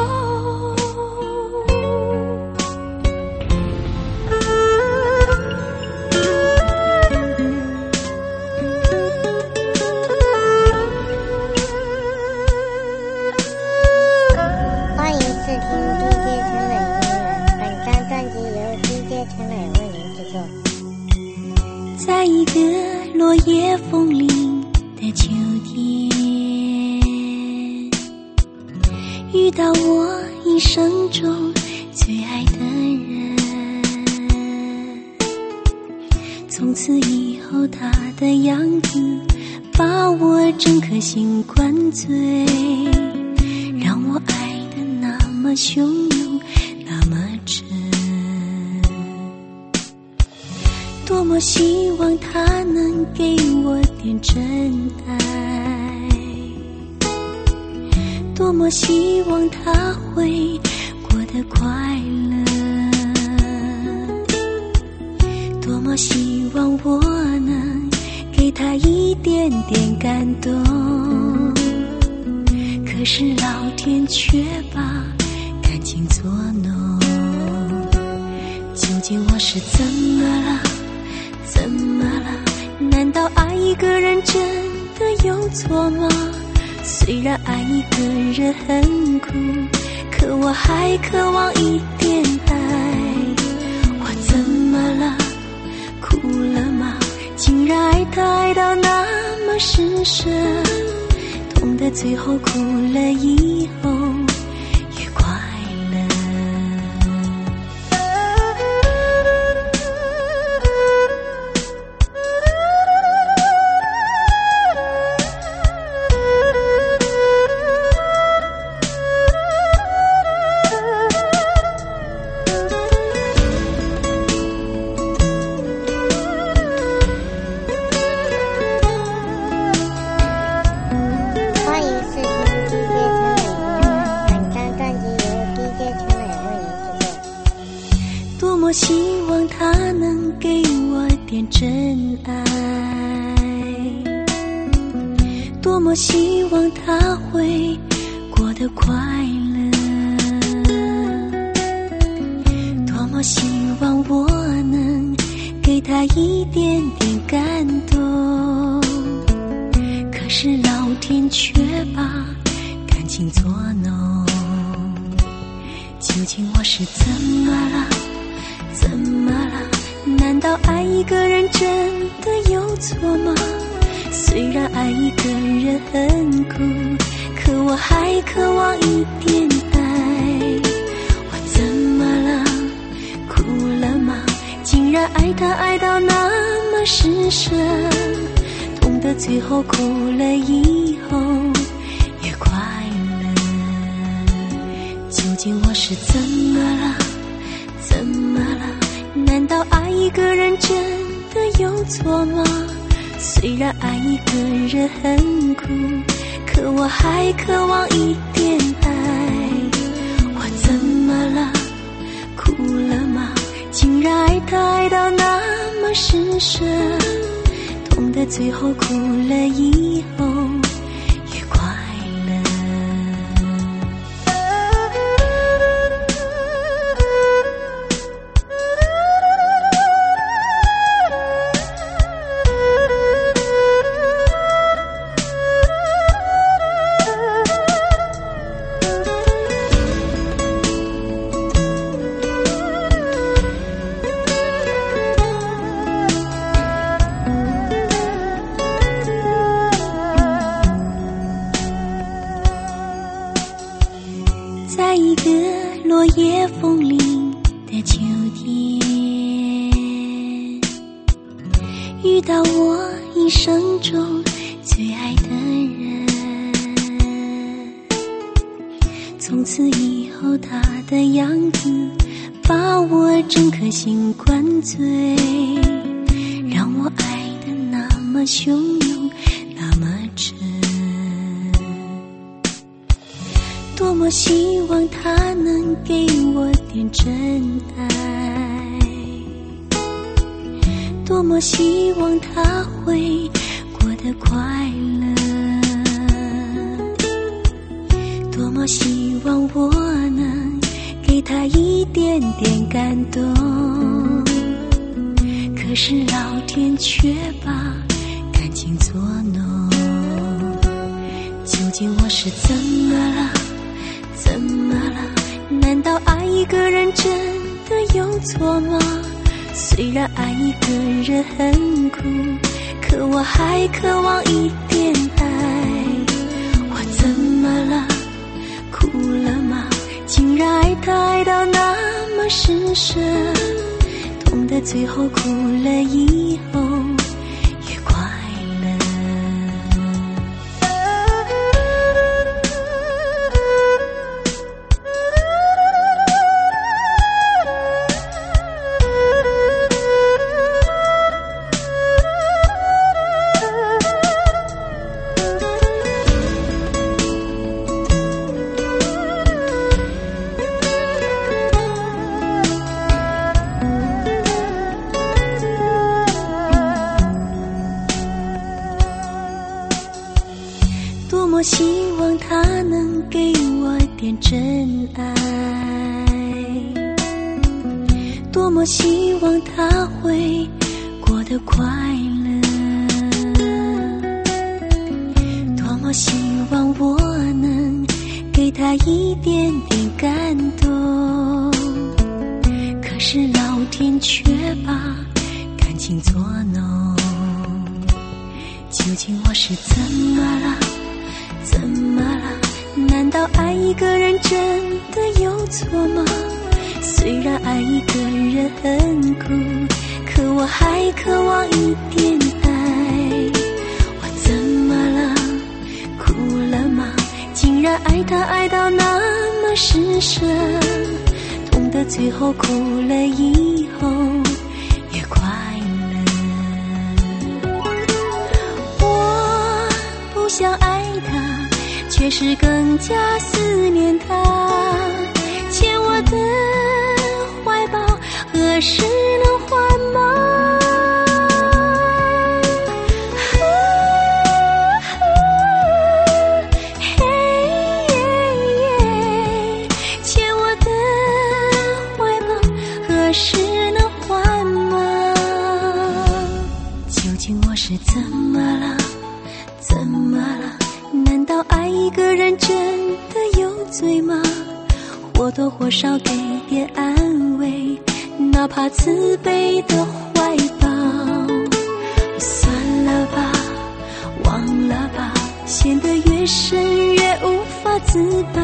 欢迎试听 DJ 陈磊音乐，本张专辑由 DJ 陈磊为您制作。 在一个落叶风铃的秋天，遇到我一生中最爱的人。从此以后，他的样子把我整颗心灌醉，让我爱得那么汹涌，那么真。多么希望他能给我点真爱，多么希望他会过得快乐，多么希望我能给他一点点感动。可是老天却把感情作弄，究竟我是怎么了？怎么了？难道爱一个人真的有错吗？虽然爱一个人很苦，可我还渴望一点爱。我怎么了？哭了吗？竟然爱他爱到那么施舍，痛的最后哭了以后越快乐。多希望他能给我点真爱，多么希望他会过得快乐，多么希望我能给他一点点感动。可是老天却把感情作弄，究竟我是怎么了？怎么了？难道爱一个人真的有错吗？虽然爱一个人很苦，可我还渴望一点爱。 竟然爱他爱到那么施舍，痛的最后哭了以后也快乐。究竟我是怎么了？怎么了？难道爱一个人真的有错吗？虽然爱一个人很苦，可我还渴望一点爱。我怎么了？哭了吗？竟然爱他爱到那么施舍，痛的最后哭了以后也快乐。在一个落叶风铃的秋天，遇到我一生中最爱的人。从此以后他的样子把我整颗心灌醉，让我爱得那么汹涌，那么真。多么希望他能给我点真爱，多么希望他会过得快乐，多么希望我能给他一点点感动。可是老天却把感情作弄。究竟我是怎么了？怎么了？难道爱一个人真的有错吗？虽然爱一个人很苦，可我还渴望一点爱。我怎么了？哭了吗？竟然爱他爱到那么施舍，痛的最后哭了以后也快乐。多么希望他能给我点真爱，多么希望他会过得快乐，多么希望我能给他一点点感动。可是老天却把感情作弄。究竟我是怎么了？怎么了？难道爱一个人真的有错吗？虽然爱一个人很苦，可我还渴望一点爱。我怎么了？哭了吗？竟然爱他爱到那么施舍，痛的最后哭了以后也快乐。我不想爱他，却是更加思念他，欠我的怀抱何时能还吗？欠我的怀抱何时能还吗？究竟我是怎么了？怎么了？难道爱一个人真的有罪吗？或多或少给点安慰，哪怕慈悲的怀抱。算了吧，忘了吧，陷得越深越无法自拔，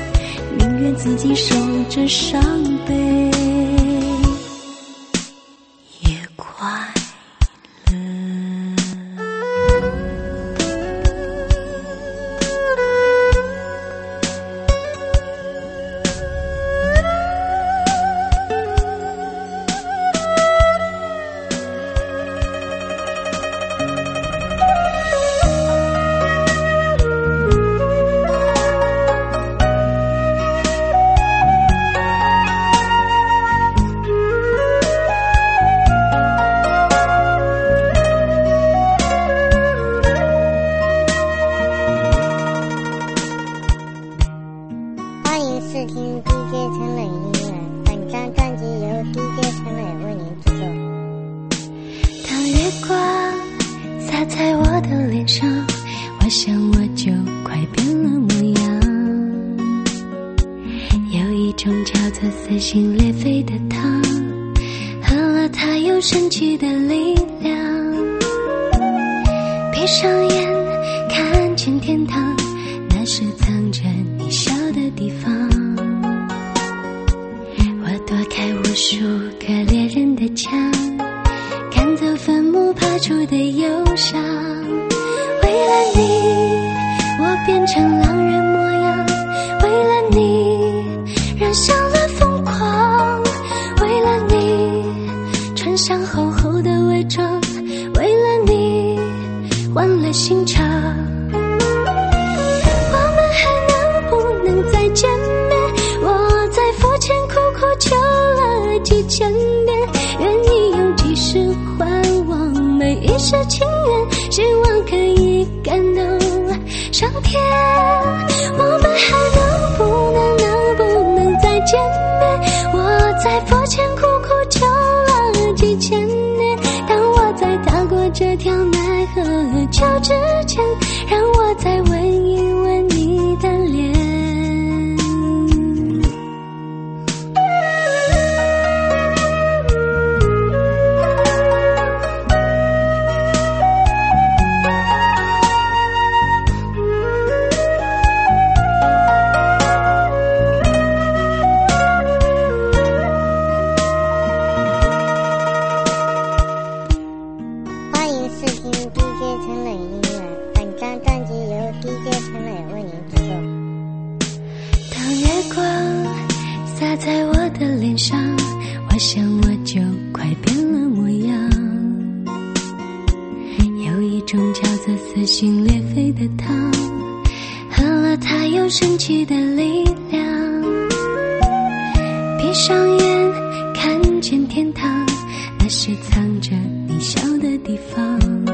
宁愿自己受着伤悲。 做撕心裂肺的汤，喝了它有神奇的力量。闭上眼看见天堂，那是藏着你笑的地方。我躲开无数个猎人的枪，赶走坟墓爬出的忧伤。为了你我变成狼人模样，为了你染上了疯狂，为了你穿上厚厚的伪装，为了你换了心肠。我们还能不能再见面？我在佛前苦苦求了几千遍，愿意用几世还往每一世情缘，希望可以感动上天。我们还能不能再见面？我在佛前苦苦求了几千年，当我在踏过这条奈何桥之前，让我再吻一吻你的脸。 欢迎试听 DJ 陈磊音乐，本张专辑由 DJ 陈磊为您制作。 当月光洒在我的脸上，我想我就快变了模样。有一种叫做撕心裂肺的汤，喝了它有神奇的力量。闭上眼看见天堂，那是藏着你笑的地方。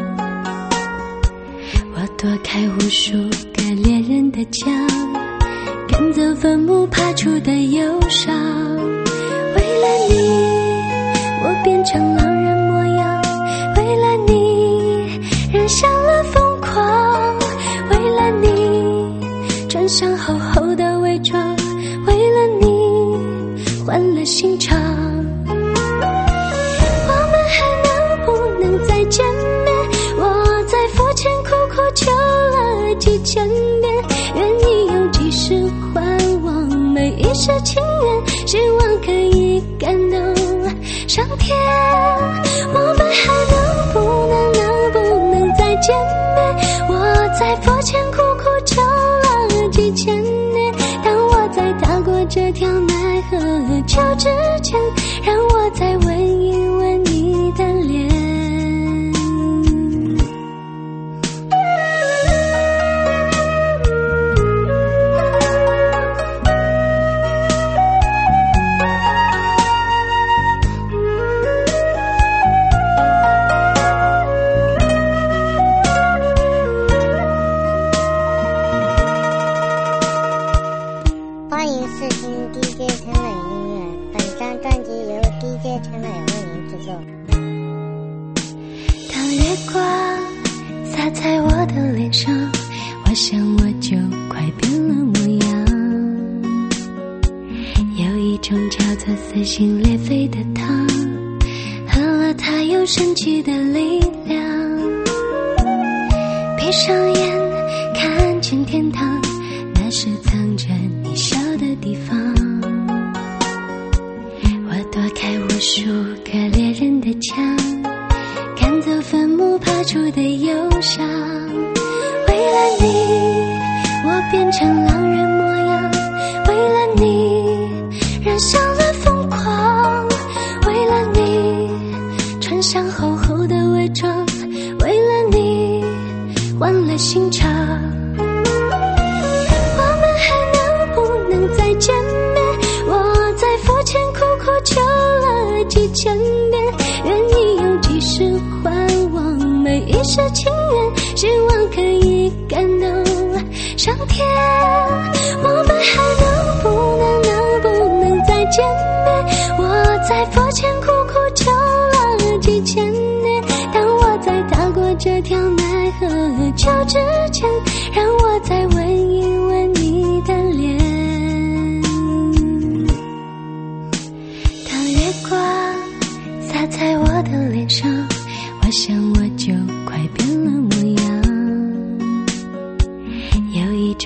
我躲开无数个猎人的枪，赶走坟墓爬出的忧伤。为了你我变成狼人模样，为了你染上了疯狂，为了你穿上厚厚的伪装，为了你换了心肠。我们还能不能再见面？我在佛前苦苦求了几千遍，愿意用几世还往每一世情缘，希望可以感动上天。我们还能不能再见面？我在佛前苦苦求了几千年，当我在踏过这条奈何桥之前，让我再吻一吻你的脸。 欢迎试听 DJ 陈磊音乐，本张专辑由 DJ 陈磊为您制作。 当月光洒在我的脸上，我想我就快变了模样。有一种叫做撕心裂肺的汤，喝了它有神奇的力量。闭上眼看见天堂，那是藏着你笑的地方。我躲开无数个猎人的枪，赶走坟墓爬出的忧伤。为了你我变成狼人模样，为了你染上了疯狂，为了你穿上厚厚的伪装，为了你换了心肠。我们还能不能再见面？我在佛前苦苦求了几千遍，愿意用几世还往每一世情缘，希望可以感动上天。我们还能不能再见面？我在佛前苦苦求了几千年，当我在踏过这条奈何桥之前，让我再吻一吻你的脸。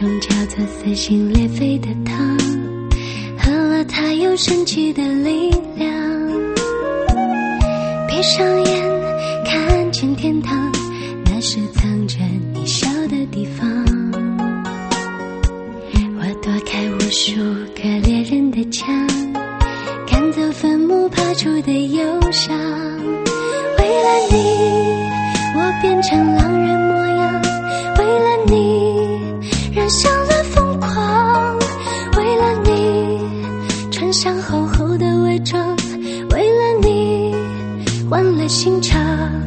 叫做撕心裂肺的汤，喝了它有神奇的力量。闭上眼看见天堂，那是藏着你笑的地方。我躲开无数个猎人的枪，赶走坟墓爬出的忧伤。为了你我变成狼人模样，为了你染上了疯狂，为了你穿上厚厚的伪装，为了你换了心肠。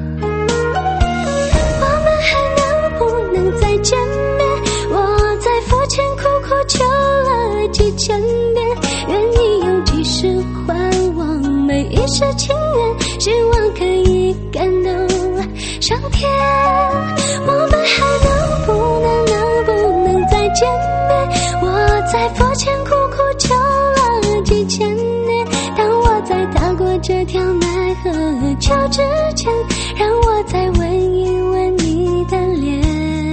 我们还能不能再见面？我在佛前苦苦求了几千遍，愿意用几世还往每一世情缘，希望可以感动上天。我们还能不能再见面？我在佛前苦苦求了几千年，当我在踏过这条奈何桥之前，让我再吻一吻你的脸。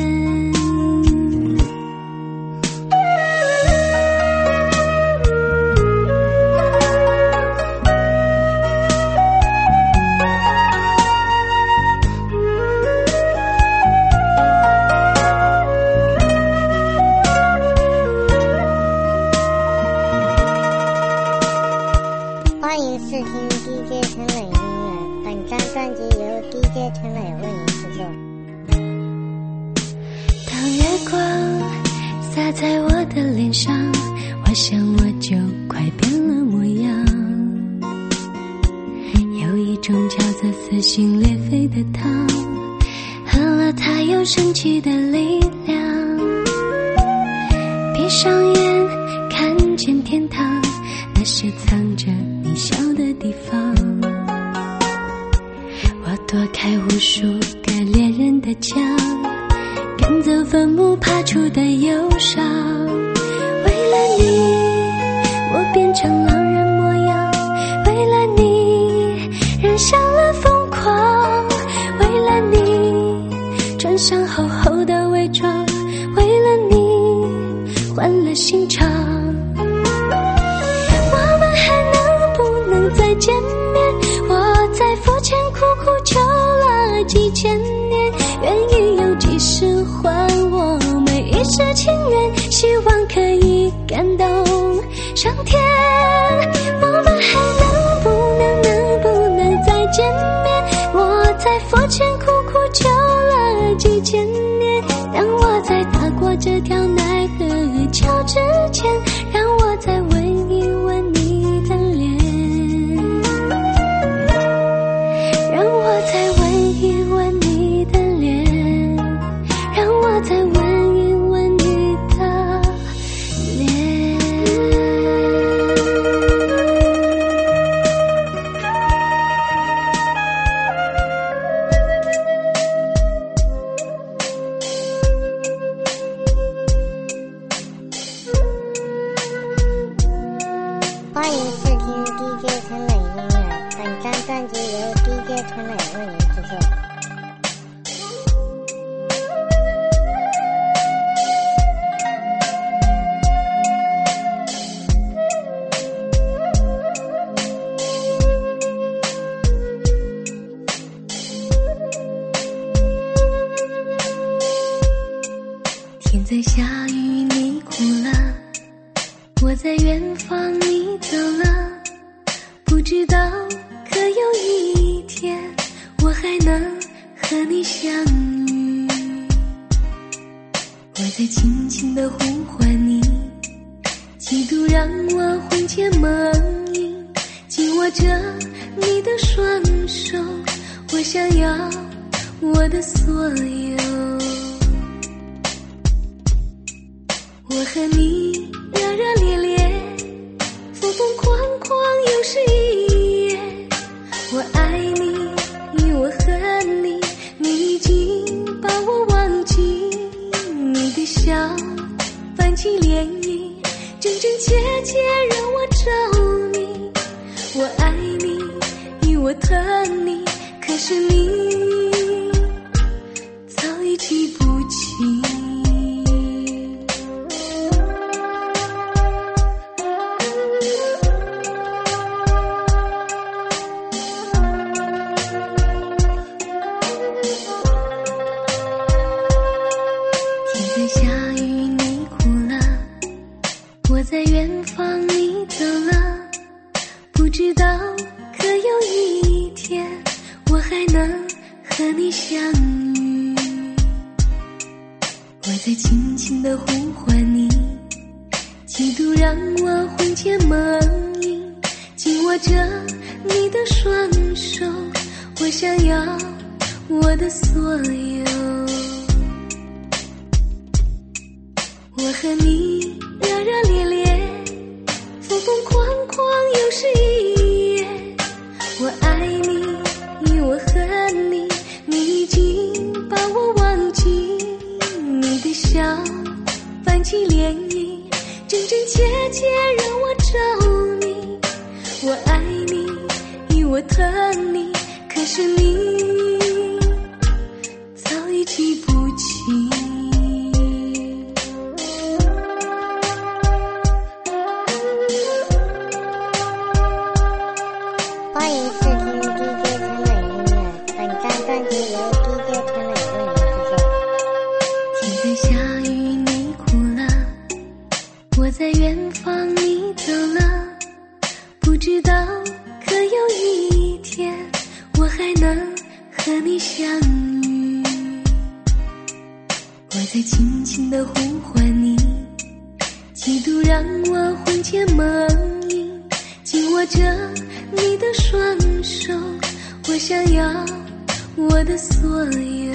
欢迎试听 DJ 陈磊音乐，本张专辑由 DJ 陈磊为您制作。 当月光洒在我的脸上，我想我就快变了模样。有一种叫做撕心裂肺的汤，喝了它有神奇的力量。闭上眼看见天堂，那是藏着你笑的地方。我躲开无数个猎人的枪，赶走坟墓爬出的忧伤。为了你我变成狼人模样，为了你染上了疯狂，为了你穿上厚厚的伪装，为了你换了心肠。我们还能不能再见面？我在佛前苦苦求了几千年，愿意用几世还我每一世情缘，希望可以感动上天。我们还能不能再见面？我在佛前苦苦求了几千年，当我在踏过这条奈何桥之前，让我再吻一吻你的脸，让我再吻一吻你的脸，让我再吻一吻你的脸。 欢迎试听 DJ 陈磊音乐，本张专辑由 DJ 陈磊为您制作。 天在下雨你哭了，我在远方你走了，不知道可有一天我还能和你相遇。我在轻轻地呼唤你，企图让我魂牵梦萦，紧握着你的双手，我想要我的所有。我和你热热烈烈，疯疯狂狂又是一夜。我爱你，我恨你，你已经把我忘记。你的笑泛起涟漪，真真切切让我着迷。我爱你，我疼你，可是你早已记不起。 远方你走了，不知道可有一天我还能和你相遇。我在轻轻地呼唤你，嫉妒让我魂牵梦萦，紧握着你的双手，我想要我的所有。我和你热热烈烈，疯疯狂狂又是一夜。我爱你，我恨你，你已经把我忘记。你的笑泛起涟漪，真真切切让我着迷。我爱你，我疼你，可是你早已记不起。 欢迎试听 DJ 陈磊音乐，本张专辑由 DJ 陈磊为您制作。 天在下雨，你哭了，我在远方，你走了，不知道可有一天我还能和你相遇。我在轻轻地呼唤你，嫉妒让我魂牵梦萦，紧握着你的双手，我想要我的所有。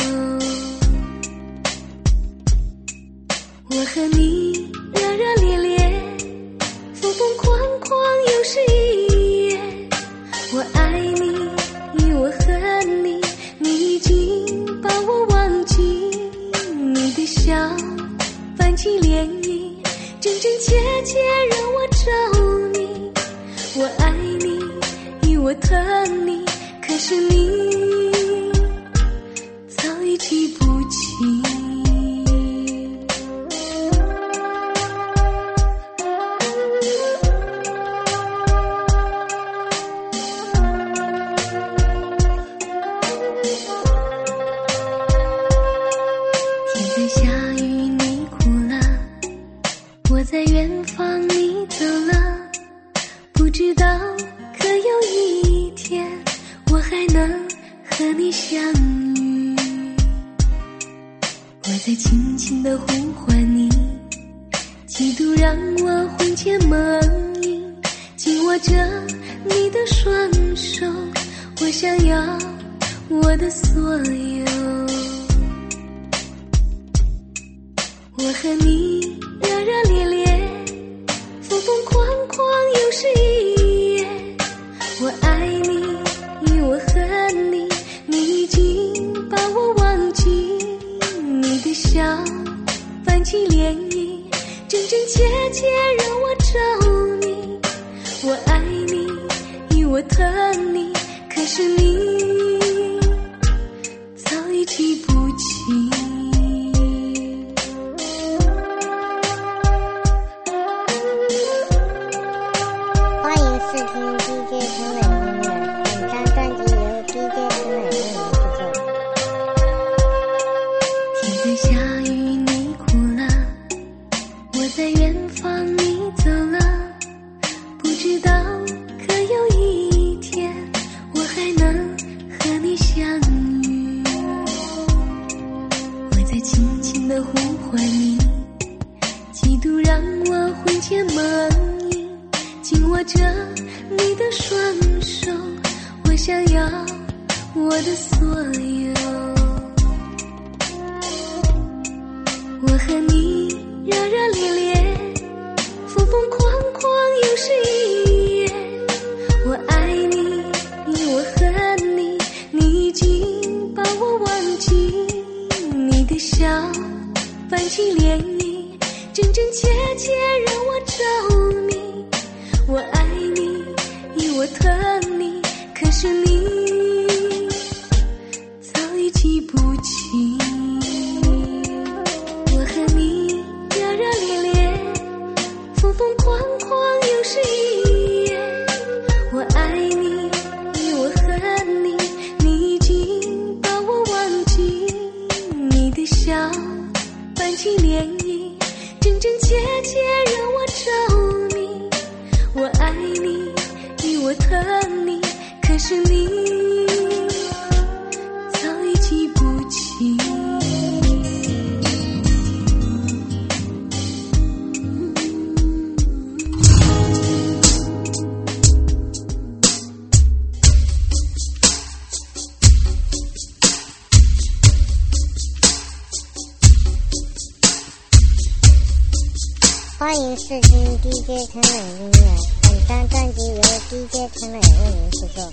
我和你热热烈烈，疯疯狂狂又是一夜。我爱你，我恨你，你已经把我忘记。你的笑泛起涟漪，真真切切让我着迷。我爱你，我疼你，可是你早已记不起。天在下雨，你哭了，我在远方，你走了，不知道可有一天我还能和你相遇。我在轻轻地呼唤你，嫉妒让我魂牵梦萦，紧握着你的双手，我想要我的所有。我和你热热烈烈，疯疯狂狂又是一夜。我爱你，我恨你，你已经把我忘记。你的笑泛起涟漪，真真切切让我着迷。我爱你，我疼你，可是你早已记不起。 欢迎试听 DJ 陈磊音乐，本张专辑由 DJ 陈磊为您制作。 天在下雨，你哭了，我在远方，你走了，不知道可有一天我还能和你相遇。我在轻轻地呼唤你，嫉妒让我魂牵梦萦，紧握着你的双手，我想要我的所有。我和你热热烈烈，疯疯狂狂又是一夜。我爱你，我恨你，你已经把我忘记。你的笑泛起涟漪，真真切切让我着迷。我爱你，我疼你，可是你早已记不起。我和你热热烈烈，疯疯狂狂又是一夜。我爱你，我恨你，你已经把我忘记。你的笑泛起涟漪，真真切切让我着迷。 欢迎试听 DJ 陈磊音乐，本张专辑由 DJ 陈磊为您制作。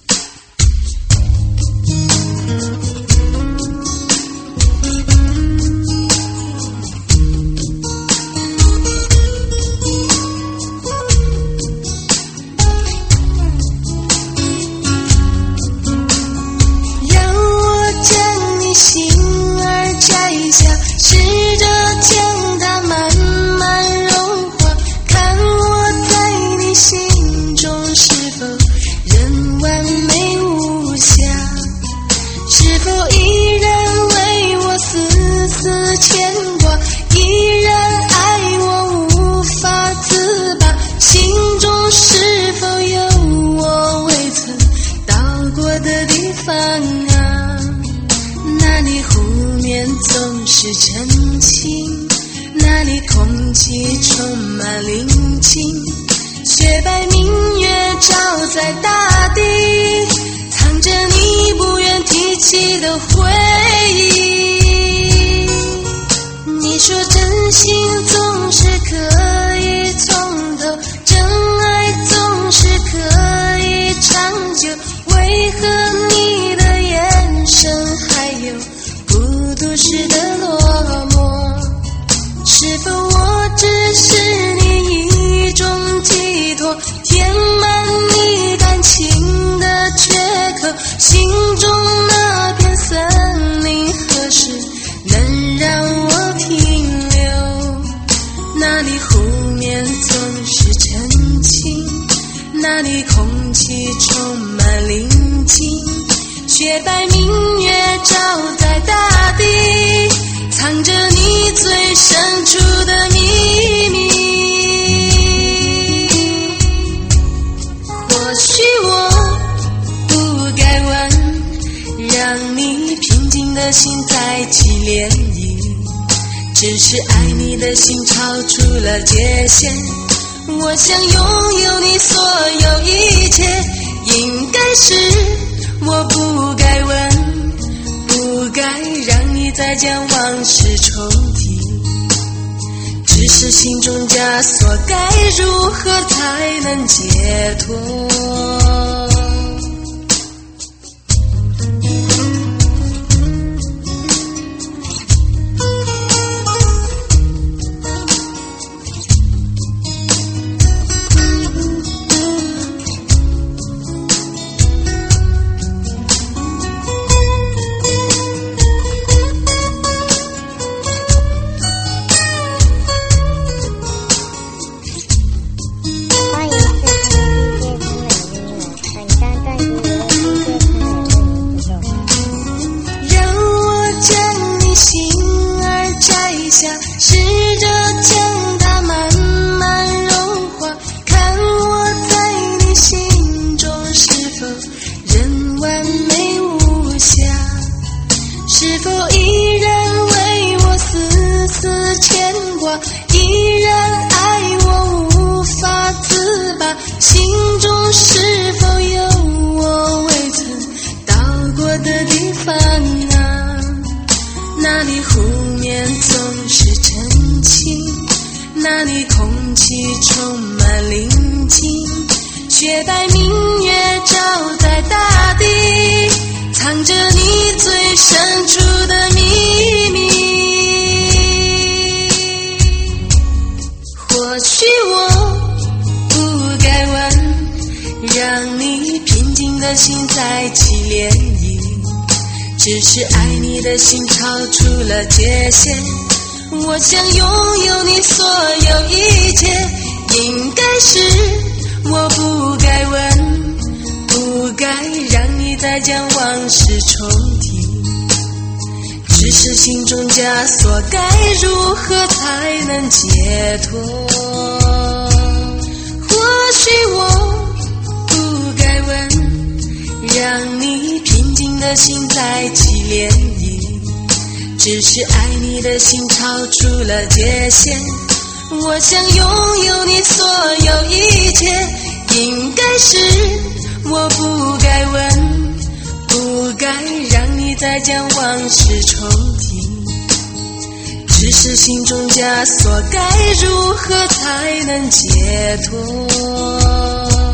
让我将你心儿摘下，试着将它慢慢融化，看我在你心中是否仍完美无瑕，是否依然为我丝丝牵挂，依然爱我无法自拔，心中是否有我未曾到过的地方啊？那里湖面总是澄清，那里空气充满宁静，雪白明月照在大地，藏着你不愿提起的回忆。你说真心总是可以从头，真爱总是可以长久，为何你的眼神还有孤独时的落寞？是否我只是你一种寄托，填满你感情的缺口？心中那片森林何时能让我停留？那里湖面总是澄清，那里空气充满宁静，雪白明月照在大地，藏着你最深处的秘密。或许我不该问，让你平静的心再起涟漪，只是爱你的心超出了界限。我想拥有你所有一切，应该是我不该问，不该让你再将往事重提，只是心中枷锁该如何才能解脱？雪白明月照在大地，藏着你最深处的秘密。或许我不该问，让你平静的心再起涟漪，只是爱你的心超出了界限。我想拥有你所有一切，应该是我不该问，不该让你再将往事重提，只是心中枷锁该如何才能解脱？或许我不该问，让你平静的心再起涟漪，只是爱你的心超出了界限。我想拥有你所有一切，应该是我不该问，不该让你再将往事重提，只是心中枷锁，该如何才能解脱？